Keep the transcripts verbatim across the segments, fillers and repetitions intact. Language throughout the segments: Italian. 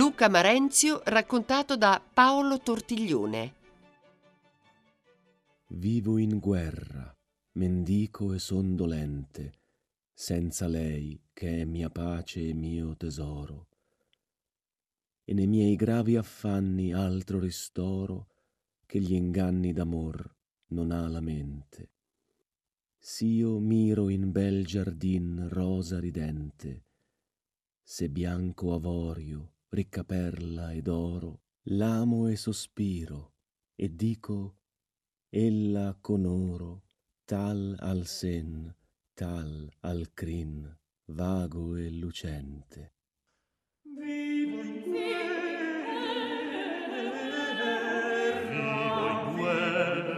Luca Marenzio raccontato da Paolo Tortiglione. Vivo in guerra, mendico e son dolente, senza lei che è mia pace e mio tesoro. E ne miei gravi affanni altro ristoro che gli inganni d'amor non ha la mente. S'io miro in bel giardin rosa ridente, se bianco avorio, ricca perla ed oro, l'amo e sospiro, e dico, ella con oro, tal al sen, tal al crin, vago e lucente. Vivo in guerra, vivo in guerra.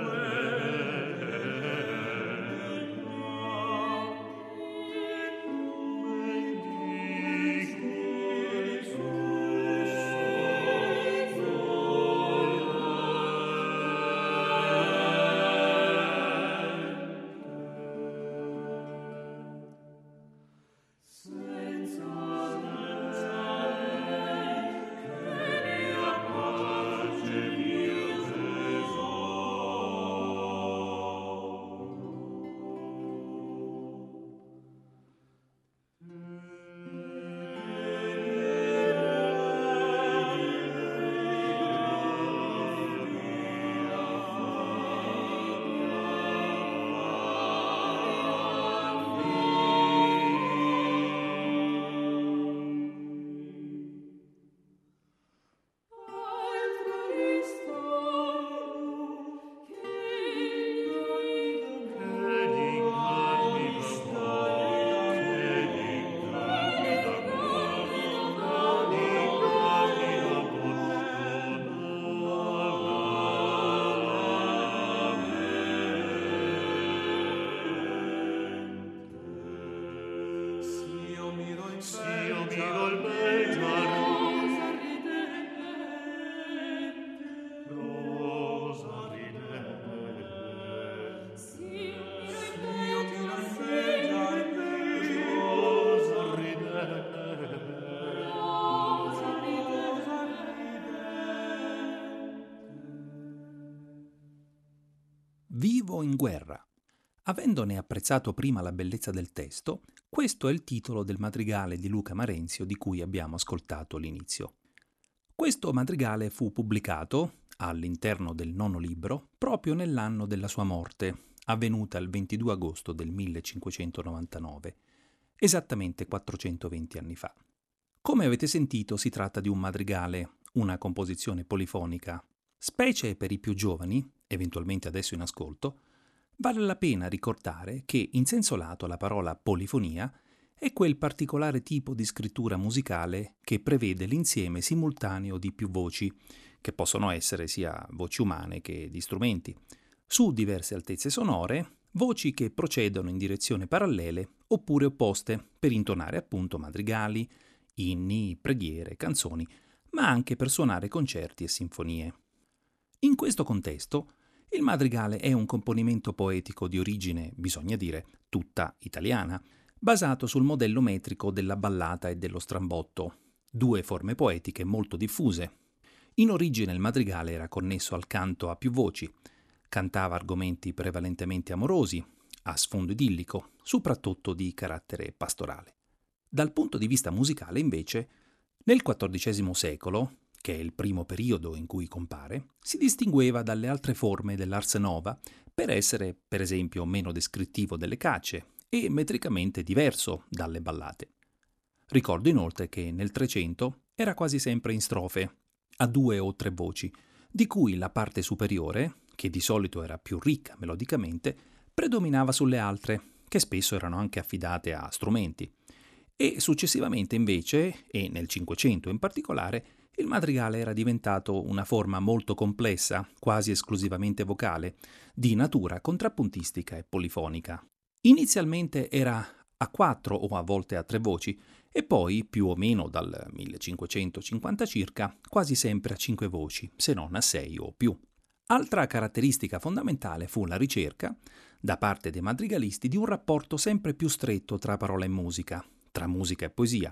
Vivo in guerra. Avendone apprezzato prima la bellezza del testo, questo è il titolo del madrigale di Luca Marenzio di cui abbiamo ascoltato l'inizio. Questo madrigale fu pubblicato, all'interno del nono libro, proprio nell'anno della sua morte, avvenuta il ventidue agosto del millecinquecentonovantanove, esattamente quattrocentoventi anni fa. Come avete sentito, si tratta di un madrigale, una composizione polifonica. Specie per i più giovani, eventualmente adesso in ascolto, vale la pena ricordare che in senso lato la parola polifonia è quel particolare tipo di scrittura musicale che prevede l'insieme simultaneo di più voci, che possono essere sia voci umane che di strumenti, su diverse altezze sonore, voci che procedono in direzioni parallele oppure opposte per intonare appunto madrigali, inni, preghiere, canzoni, ma anche per suonare concerti e sinfonie. In questo contesto, il madrigale è un componimento poetico di origine, bisogna dire, tutta italiana, basato sul modello metrico della ballata e dello strambotto, due forme poetiche molto diffuse. In origine il madrigale era connesso al canto a più voci, cantava argomenti prevalentemente amorosi, a sfondo idillico, soprattutto di carattere pastorale. Dal punto di vista musicale, invece, nel quattordicesimo secolo, che è il primo periodo in cui compare, si distingueva dalle altre forme dell'ars nova per essere, per esempio, meno descrittivo delle cacce e metricamente diverso dalle ballate. Ricordo inoltre che nel Trecento era quasi sempre in strofe, a due o tre voci, di cui la parte superiore, che di solito era più ricca melodicamente, predominava sulle altre, che spesso erano anche affidate a strumenti. E successivamente invece, e nel Cinquecento in particolare, il madrigale era diventato una forma molto complessa, quasi esclusivamente vocale, di natura contrappuntistica e polifonica. Inizialmente era a quattro o a volte a tre voci, e poi, più o meno dal millecinquecentocinquanta circa, quasi sempre a cinque voci, se non a sei o più. Altra caratteristica fondamentale fu la ricerca, da parte dei madrigalisti, di un rapporto sempre più stretto tra parola e musica, tra musica e poesia,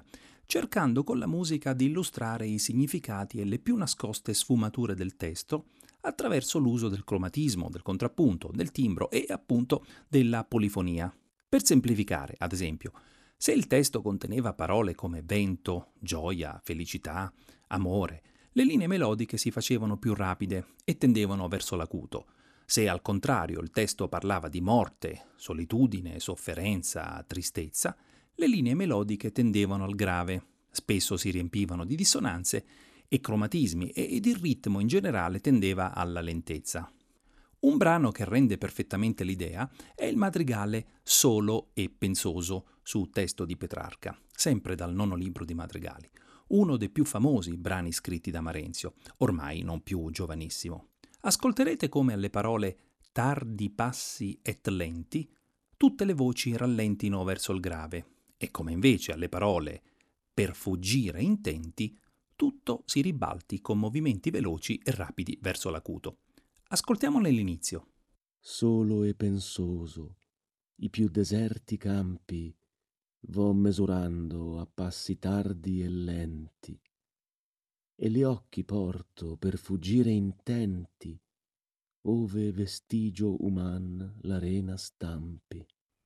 cercando con la musica di illustrare i significati e le più nascoste sfumature del testo attraverso l'uso del cromatismo, del contrappunto, del timbro e appunto della polifonia. Per semplificare, ad esempio, se il testo conteneva parole come vento, gioia, felicità, amore, le linee melodiche si facevano più rapide e tendevano verso l'acuto. Se al contrario il testo parlava di morte, solitudine, sofferenza, tristezza, le linee melodiche tendevano al grave, spesso si riempivano di dissonanze e cromatismi ed il ritmo in generale tendeva alla lentezza. Un brano che rende perfettamente l'idea è il madrigale Solo e pensoso su testo di Petrarca, sempre dal nono libro di madrigali, uno dei più famosi brani scritti da Marenzio, ormai non più giovanissimo. Ascolterete come alle parole tardi passi et lenti tutte le voci rallentino verso il grave e come invece alle parole per fuggire intenti tutto si ribalti con movimenti veloci e rapidi verso l'acuto. Ascoltiamone l'inizio. Solo e pensoso, i più deserti campi vo mesurando a passi tardi e lenti, e gli occhi porto per fuggire intenti, ove vestigio uman l'arena stampi.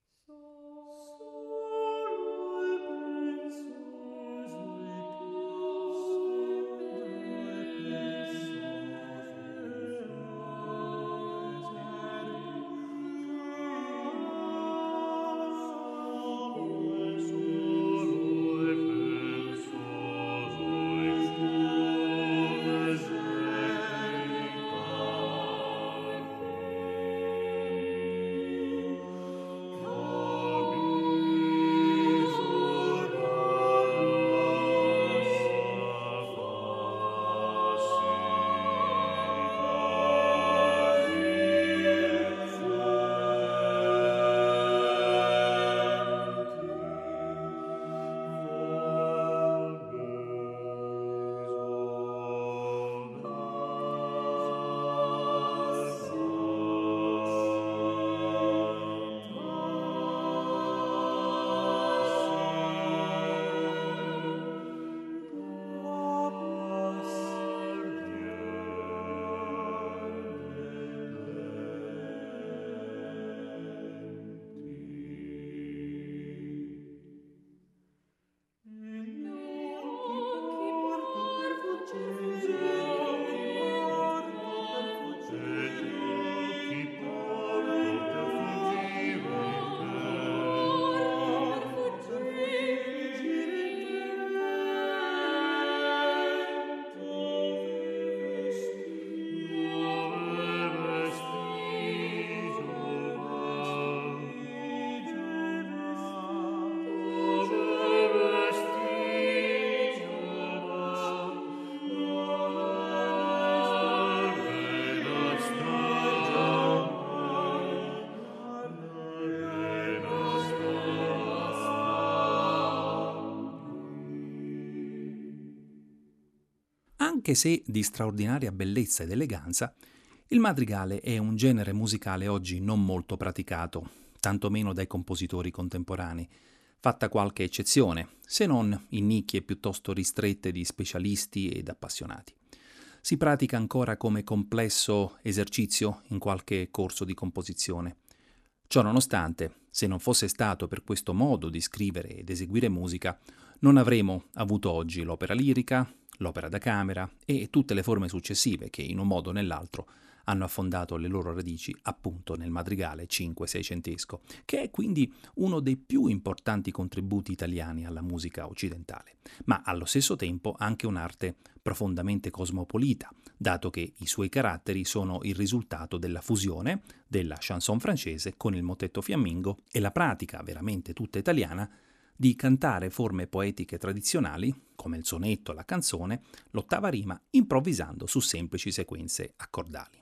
Anche se di straordinaria bellezza ed eleganza, il madrigale è un genere musicale oggi non molto praticato, tantomeno dai compositori contemporanei, fatta qualche eccezione, se non in nicchie piuttosto ristrette di specialisti ed appassionati. Si pratica ancora come complesso esercizio in qualche corso di composizione. Ciò nonostante, se non fosse stato per questo modo di scrivere ed eseguire musica, non avremo avuto oggi l'opera lirica, l'opera da camera e tutte le forme successive che in un modo o nell'altro hanno affondato le loro radici appunto nel madrigale cinque-seicentesco, che è quindi uno dei più importanti contributi italiani alla musica occidentale, ma allo stesso tempo anche un'arte profondamente cosmopolita, dato che i suoi caratteri sono il risultato della fusione della chanson francese con il motetto fiammingo e la pratica veramente tutta italiana di cantare forme poetiche tradizionali, come il sonetto, la canzone, l'ottava rima, improvvisando su semplici sequenze accordali.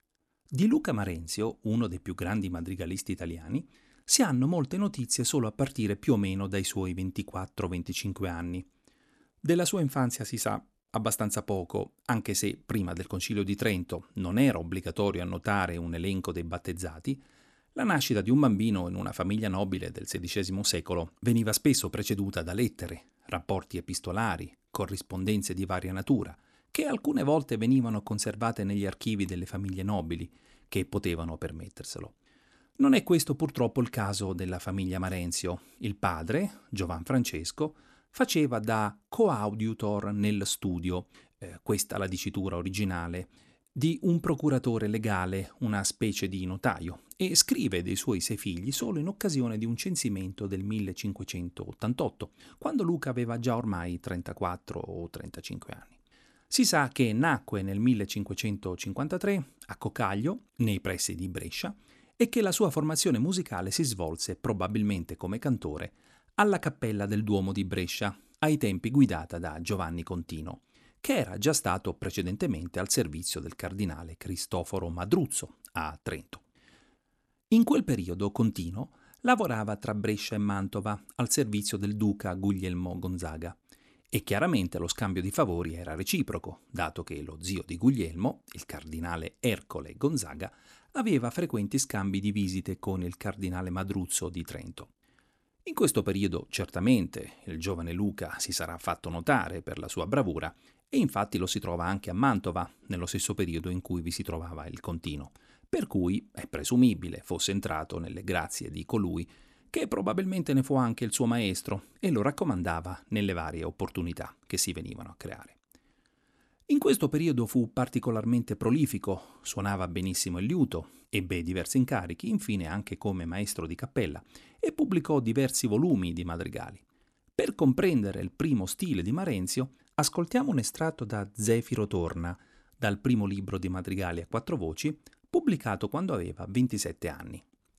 Di Luca Marenzio, uno dei più grandi madrigalisti italiani, si hanno molte notizie solo a partire più o meno dai suoi ventiquattro venticinque anni. Della sua infanzia si sa abbastanza poco, anche se prima del Concilio di Trento non era obbligatorio annotare un elenco dei battezzati. La nascita di un bambino in una famiglia nobile del sedicesimo secolo veniva spesso preceduta da lettere, rapporti epistolari, corrispondenze di varia natura, che alcune volte venivano conservate negli archivi delle famiglie nobili, che potevano permetterselo. Non è questo purtroppo il caso della famiglia Marenzio. Il padre, Giovan Francesco, faceva da coauditor nel studio, eh, questa la dicitura originale, di un procuratore legale, una specie di notaio, e scrive dei suoi sei figli solo in occasione di un censimento del millecinquecentottantotto, quando Luca aveva già ormai trentaquattro o trentacinque anni. Si sa che nacque nel millecinquecentocinquantatré a Cocaglio, nei pressi di Brescia, e che la sua formazione musicale si svolse probabilmente come cantore alla Cappella del Duomo di Brescia, ai tempi guidata da Giovanni Contino, che era già stato precedentemente al servizio del cardinale Cristoforo Madruzzo a Trento. In quel periodo Contino lavorava tra Brescia e Mantova al servizio del duca Guglielmo Gonzaga, e chiaramente lo scambio di favori era reciproco, dato che lo zio di Guglielmo, il cardinale Ercole Gonzaga, aveva frequenti scambi di visite con il cardinale Madruzzo di Trento. In questo periodo certamente il giovane Luca si sarà fatto notare per la sua bravura, e infatti lo si trova anche a Mantova, nello stesso periodo in cui vi si trovava il Contino, per cui è presumibile fosse entrato nelle grazie di colui che probabilmente ne fu anche il suo maestro e lo raccomandava nelle varie opportunità che si venivano a creare. In questo periodo fu particolarmente prolifico, suonava benissimo il liuto, ebbe diversi incarichi, infine anche come maestro di cappella, e pubblicò diversi volumi di madrigali. Per comprendere il primo stile di Marenzio, ascoltiamo un estratto da Zefiro Torna, dal primo libro di madrigali a quattro voci, pubblicato quando aveva ventisette anni.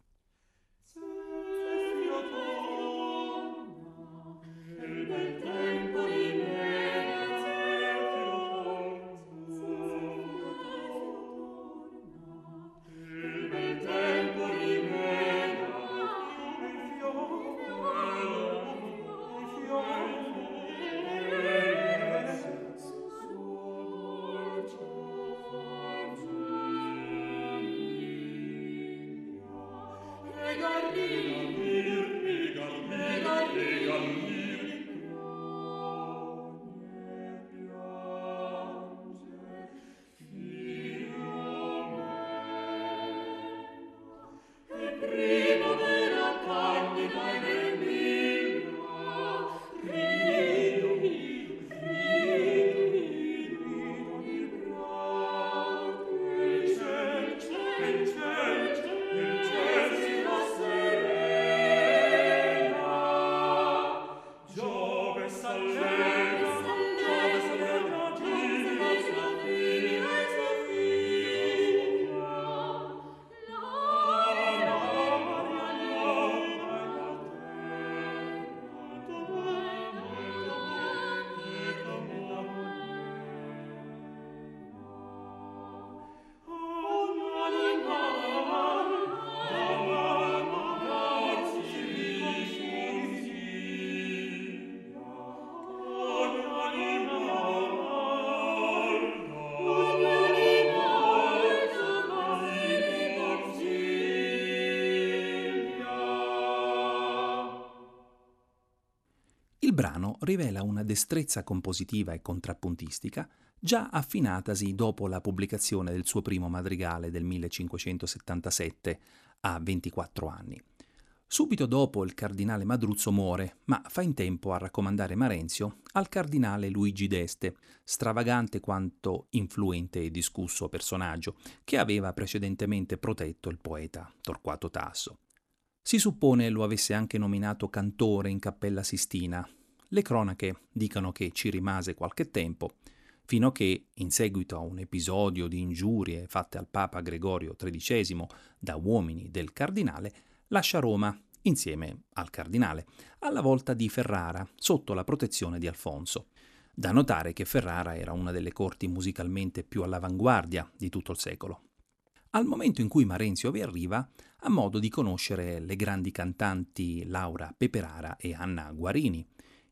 Il brano rivela una destrezza compositiva e contrappuntistica già affinatasi dopo la pubblicazione del suo primo madrigale del millecinquecentosettantasette a ventiquattro anni. Subito dopo il cardinale Madruzzo muore, ma fa in tempo a raccomandare Marenzio al cardinale Luigi d'Este, stravagante quanto influente e discusso personaggio che aveva precedentemente protetto il poeta Torquato Tasso. Si suppone lo avesse anche nominato cantore in Cappella Sistina. Le cronache dicono che ci rimase qualche tempo, fino a che, in seguito a un episodio di ingiurie fatte al Papa Gregorio tredicesimo da uomini del cardinale, lascia Roma insieme al cardinale, alla volta di Ferrara, sotto la protezione di Alfonso. Da notare che Ferrara era una delle corti musicalmente più all'avanguardia di tutto il secolo. Al momento in cui Marenzio vi arriva, ha modo di conoscere le grandi cantanti Laura Peperara e Anna Guarini,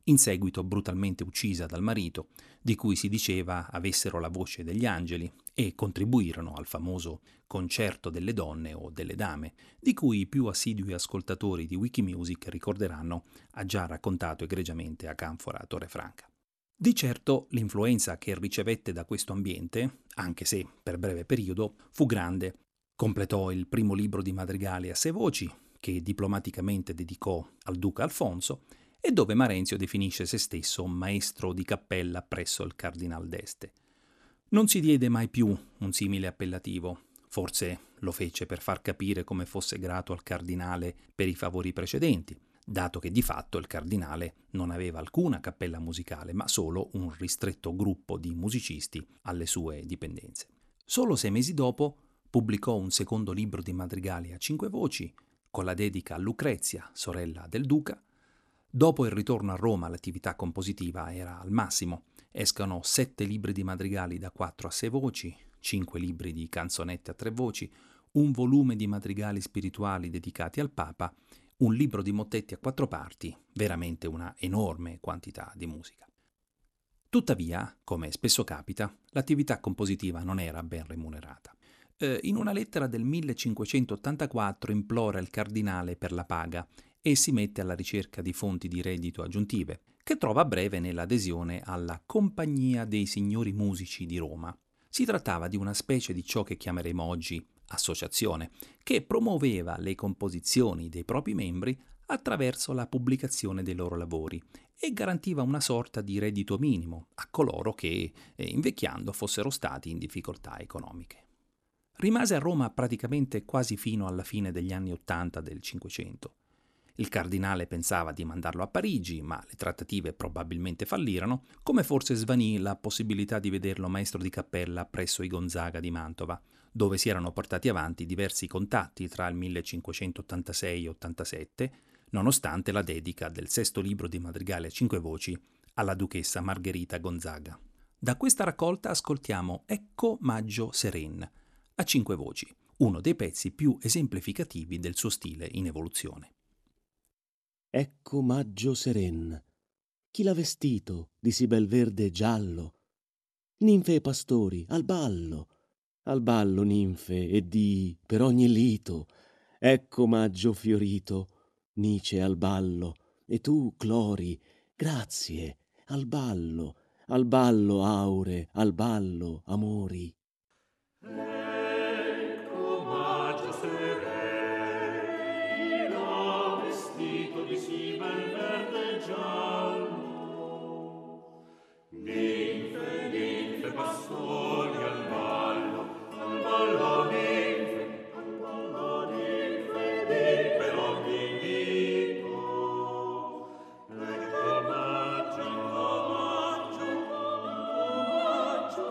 in seguito brutalmente uccisa dal marito, di cui si diceva avessero la voce degli angeli, e contribuirono al famoso Concerto delle donne o delle dame, di cui i più assidui ascoltatori di Wikimusic ricorderanno ha già raccontato egregiamente a Canfora Torrefranca. Di certo l'influenza che ricevette da questo ambiente, anche se per breve periodo, fu grande. Completò il primo libro di madrigali a sei voci, che diplomaticamente dedicò al duca Alfonso, e dove Marenzio definisce se stesso maestro di cappella presso il Cardinal d'Este. Non si diede mai più un simile appellativo, forse lo fece per far capire come fosse grato al cardinale per i favori precedenti, dato che di fatto il cardinale non aveva alcuna cappella musicale, ma solo un ristretto gruppo di musicisti alle sue dipendenze. Solo sei mesi dopo pubblicò un secondo libro di madrigali a cinque voci, con la dedica a Lucrezia, sorella del duca. Dopo il ritorno a Roma l'attività compositiva era al massimo. Escano sette libri di madrigali da quattro a sei voci, cinque libri di canzonette a tre voci, un volume di madrigali spirituali dedicati al Papa, un libro di mottetti a quattro parti, veramente una enorme quantità di musica. Tuttavia, come spesso capita, l'attività compositiva non era ben remunerata. Eh, in una lettera del millecinquecentottantaquattro implora il cardinale per la paga e si mette alla ricerca di fonti di reddito aggiuntive, che trova a breve nell'adesione alla Compagnia dei Signori Musici di Roma. Si trattava di una specie di ciò che chiameremo oggi associazione, che promuoveva le composizioni dei propri membri attraverso la pubblicazione dei loro lavori e garantiva una sorta di reddito minimo a coloro che, eh, invecchiando, fossero stati in difficoltà economiche. Rimase a Roma praticamente quasi fino alla fine degli anni Ottanta del Cinquecento. Il cardinale pensava di mandarlo a Parigi, ma le trattative probabilmente fallirono, come forse svanì la possibilità di vederlo maestro di cappella presso i Gonzaga di Mantova, dove si erano portati avanti diversi contatti tra il millecinquecentottantasei e ottantasette, nonostante la dedica del sesto libro di madrigali a cinque voci alla duchessa Margherita Gonzaga. Da questa raccolta ascoltiamo Ecco Maggio Seren, a cinque voci, uno dei pezzi più esemplificativi del suo stile in evoluzione. Ecco maggio seren, chi l'ha vestito di sì bel verde e giallo? Ninfe e pastori, al ballo, al ballo ninfe e dii per ogni lito. Ecco maggio fiorito, nice al ballo, e tu, Clori, grazie, al ballo, al ballo aure, al ballo amori. Ecco maggio sereno, vestito di sì bel verde e giallo, ninfe, ninfe, pastori al ballo, al ballo ninfe, al ballo ninfe, di per ogni lito. Ecco maggio, maggio, maggio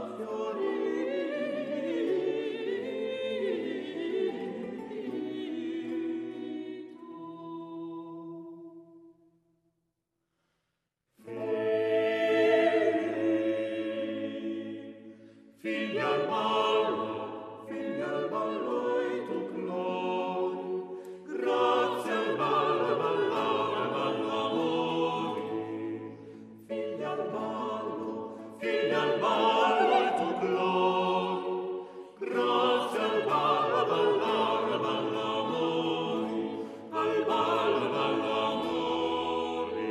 figlia al ballo, figlia al ballo e tu Clori, grazie al ballo, ballare, ballo amori. Figlia al ballo, figlia al ballo e tu Clori, grazie al ballo, ballare, ballo amori, al ballo, ballo amori.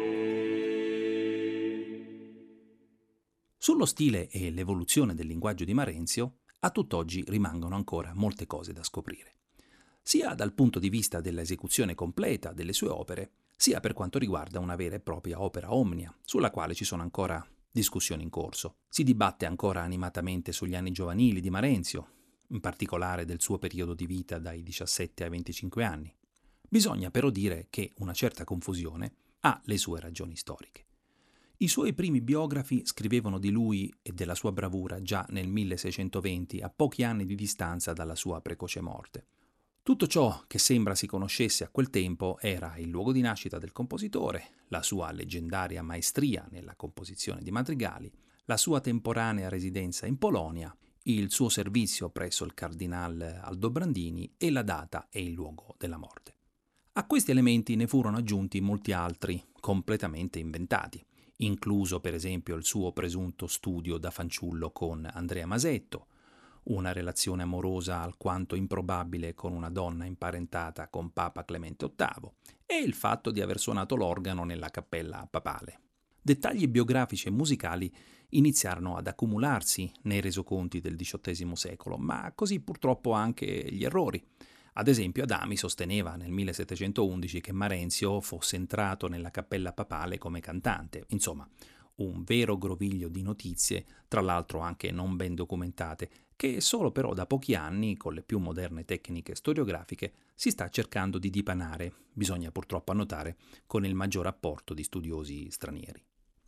Sullo stile e l'evoluzione del linguaggio di Marenzio, a tutt'oggi rimangono ancora molte cose da scoprire, sia dal punto di vista dell'esecuzione completa delle sue opere, sia per quanto riguarda una vera e propria opera omnia, sulla quale ci sono ancora discussioni in corso. Si dibatte ancora animatamente sugli anni giovanili di Marenzio, in particolare del suo periodo di vita dai diciassette ai venticinque anni. Bisogna però dire che una certa confusione ha le sue ragioni storiche. I suoi primi biografi scrivevano di lui e della sua bravura già nel milleseicentoventi, a pochi anni di distanza dalla sua precoce morte. Tutto ciò che sembra si conoscesse a quel tempo era il luogo di nascita del compositore, la sua leggendaria maestria nella composizione di madrigali, la sua temporanea residenza in Polonia, il suo servizio presso il cardinal Aldobrandini e la data e il luogo della morte. A questi elementi ne furono aggiunti molti altri, completamente inventati, incluso per esempio il suo presunto studio da fanciullo con Andrea Masetto, una relazione amorosa alquanto improbabile con una donna imparentata con Papa Clemente ottavo e il fatto di aver suonato l'organo nella cappella papale. Dettagli biografici e musicali iniziarono ad accumularsi nei resoconti del diciottesimo secolo, ma così purtroppo anche gli errori. Ad esempio Adami sosteneva nel millesettecentoundici che Marenzio fosse entrato nella cappella papale come cantante. Insomma, un vero groviglio di notizie, tra l'altro anche non ben documentate, che solo però da pochi anni, con le più moderne tecniche storiografiche, si sta cercando di dipanare, bisogna purtroppo annotare, con il maggior apporto di studiosi stranieri.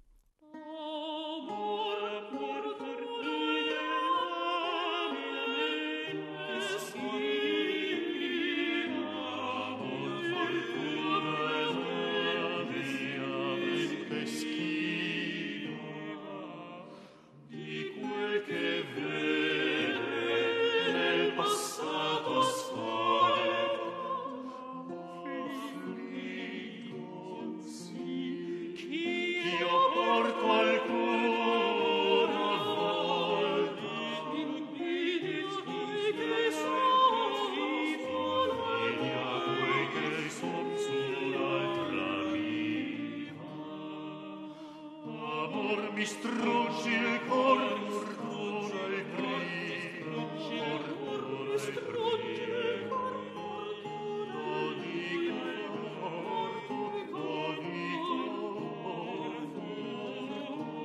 Mi struggi il cor, mordura il primo, mordura il primo. Lo dico morto, lo dico morto.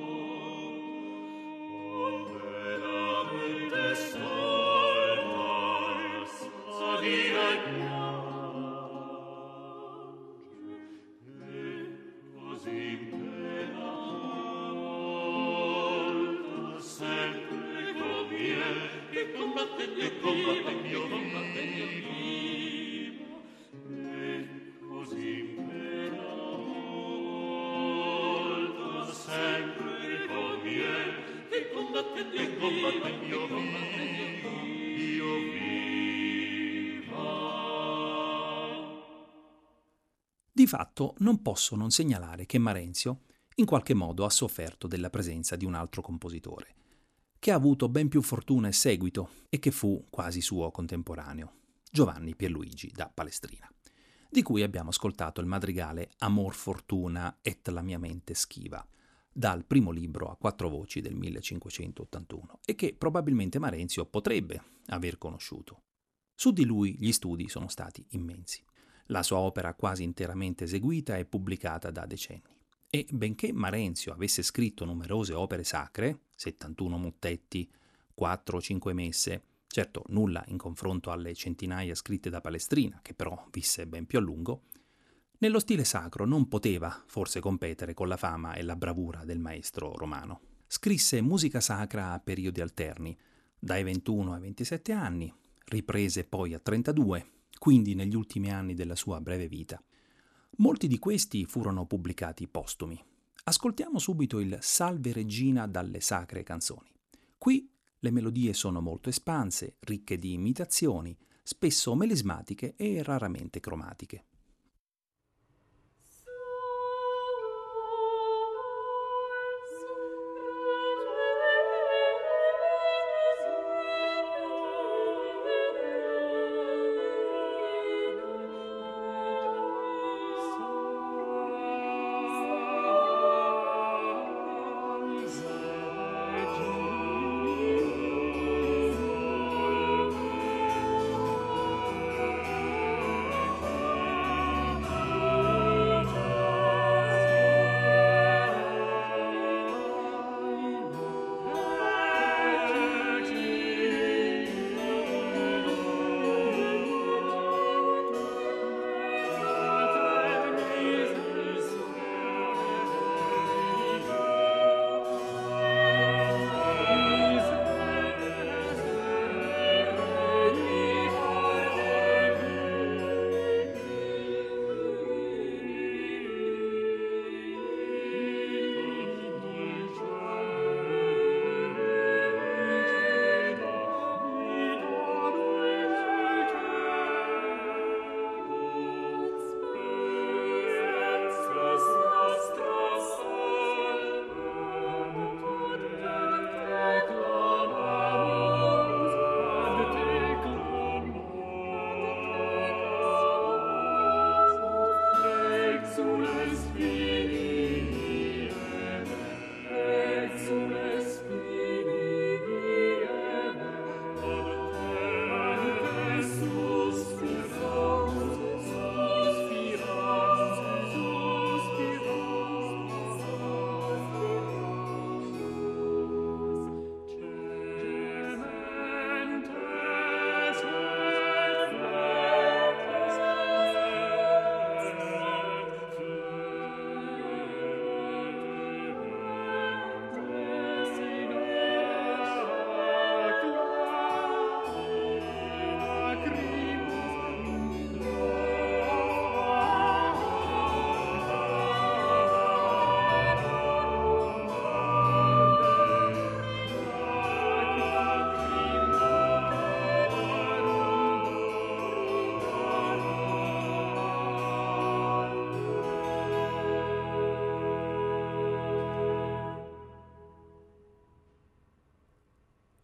Veramente salta, salire il piange, e così impera. Che combatte il mio vivo, e così impera volta sempre conviene, che combatte il mio vivo, io viva. Di fatto non posso non segnalare che Marenzio in qualche modo ha sofferto della presenza di un altro compositore, che ha avuto ben più fortuna e seguito e che fu quasi suo contemporaneo, Giovanni Pierluigi da Palestrina, di cui abbiamo ascoltato il madrigale Amor fortuna et la mia mente schiva, dal primo libro a quattro voci del millecinquecentottantuno, e che probabilmente Marenzio potrebbe aver conosciuto. Su di lui gli studi sono stati immensi. La sua opera quasi interamente eseguita è pubblicata da decenni. E benché Marenzio avesse scritto numerose opere sacre, settantuno mottetti, quattro o cinque messe, certo nulla in confronto alle centinaia scritte da Palestrina, che però visse ben più a lungo, nello stile sacro non poteva forse competere con la fama e la bravura del maestro romano. Scrisse musica sacra a periodi alterni, dai ventuno ai ventisette anni, riprese poi a trentadue, quindi negli ultimi anni della sua breve vita. Molti di questi furono pubblicati postumi. Ascoltiamo subito il Salve Regina dalle Sacre Canzoni. Qui le melodie sono molto espanse, ricche di imitazioni, spesso melismatiche e raramente cromatiche. Salve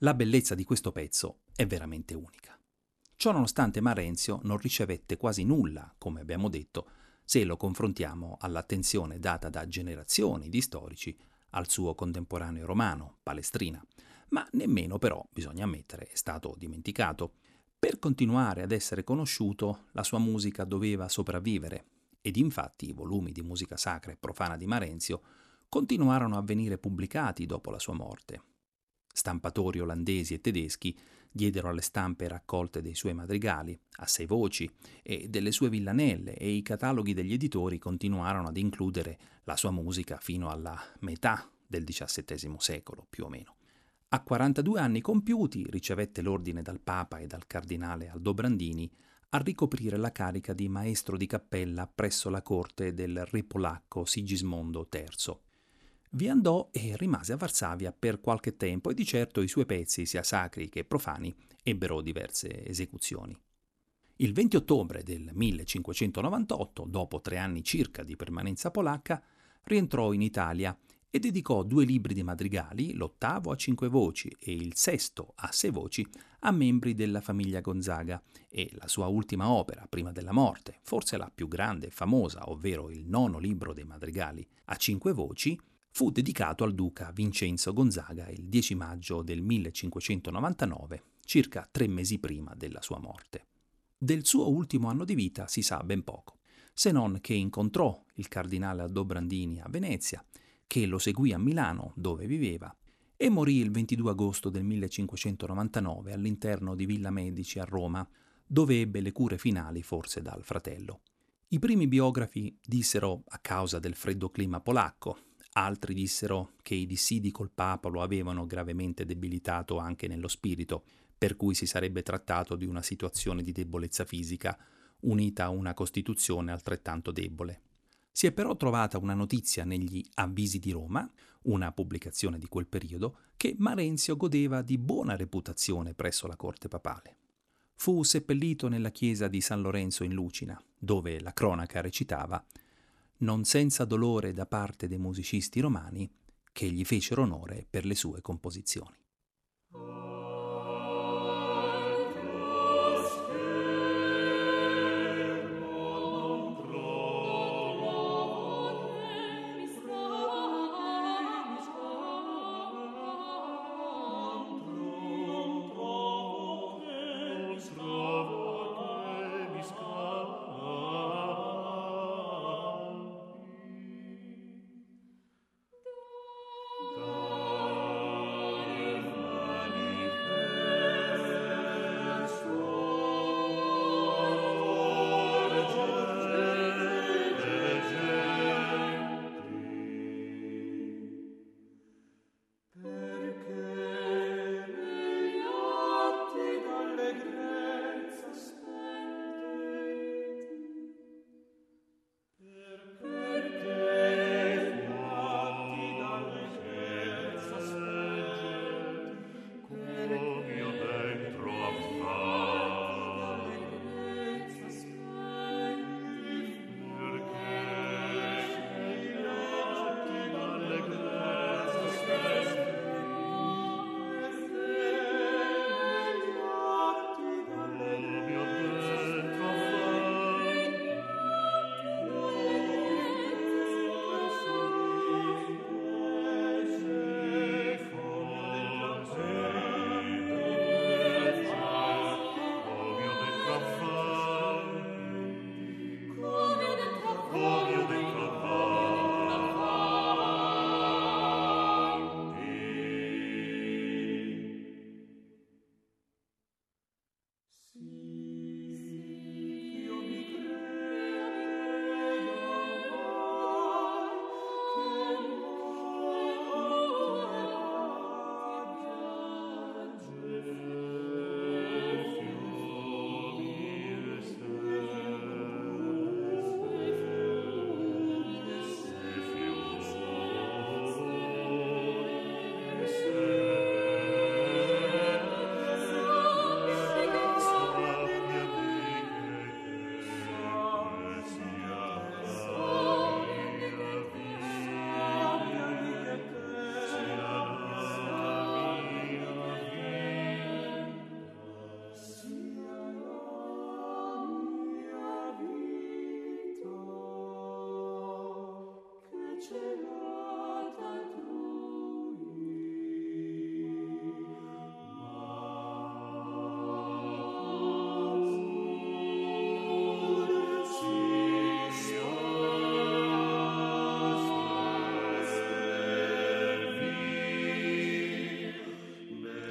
La bellezza di questo pezzo è veramente unica. Ciò nonostante Marenzio non ricevette quasi nulla, come abbiamo detto, se lo confrontiamo all'attenzione data da generazioni di storici al suo contemporaneo romano, Palestrina, ma nemmeno però, bisogna ammettere, è stato dimenticato. Per continuare ad essere conosciuto, la sua musica doveva sopravvivere, ed infatti i volumi di musica sacra e profana di Marenzio continuarono a venire pubblicati dopo la sua morte. Stampatori olandesi e tedeschi diedero alle stampe raccolte dei suoi madrigali, a sei voci, e delle sue villanelle, e i cataloghi degli editori continuarono ad includere la sua musica fino alla metà del diciassettesimo secolo, più o meno. A quarantadue anni compiuti ricevette l'ordine dal Papa e dal cardinale Aldobrandini a ricoprire la carica di maestro di cappella presso la corte del re polacco Sigismondo terzo. Vi andò e rimase a Varsavia per qualche tempo, e di certo i suoi pezzi, sia sacri che profani, ebbero diverse esecuzioni. Il venti ottobre del millecinquecentonovantotto, dopo tre anni circa di permanenza polacca, rientrò in Italia e dedicò due libri di madrigali, l'ottavo a cinque voci e il sesto a sei voci, a membri della famiglia Gonzaga, e la sua ultima opera, prima della morte, forse la più grande e famosa, ovvero il nono libro dei madrigali a cinque voci, fu dedicato al duca Vincenzo Gonzaga il dieci maggio del millecinquecentonovantanove, circa tre mesi prima della sua morte. Del suo ultimo anno di vita si sa ben poco, se non che incontrò il cardinale Aldobrandini a Venezia, che lo seguì a Milano, dove viveva, e morì il ventidue agosto del millecinquecentonovantanove all'interno di Villa Medici a Roma, dove ebbe le cure finali forse dal fratello. I primi biografi dissero a causa del freddo clima polacco, altri dissero che i dissidi col Papa lo avevano gravemente debilitato anche nello spirito, per cui si sarebbe trattato di una situazione di debolezza fisica, unita a una costituzione altrettanto debole. Si è però trovata una notizia negli Avvisi di Roma, una pubblicazione di quel periodo, che Marenzio godeva di buona reputazione presso la corte papale. Fu seppellito nella chiesa di San Lorenzo in Lucina, dove la cronaca recitava: non senza dolore da parte dei musicisti romani, che gli fecero onore per le sue composizioni.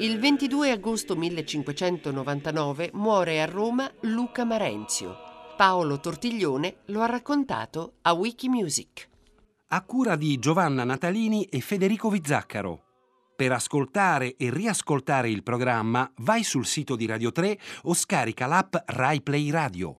Il ventidue agosto millecinquecentonovantanove muore a Roma Luca Marenzio. Paolo Tortiglione lo ha raccontato a Wikimusic. A cura di Giovanna Natalini e Federico Vizzaccaro. Per ascoltare e riascoltare il programma vai sul sito di Radio tre o scarica l'app Rai Play Radio.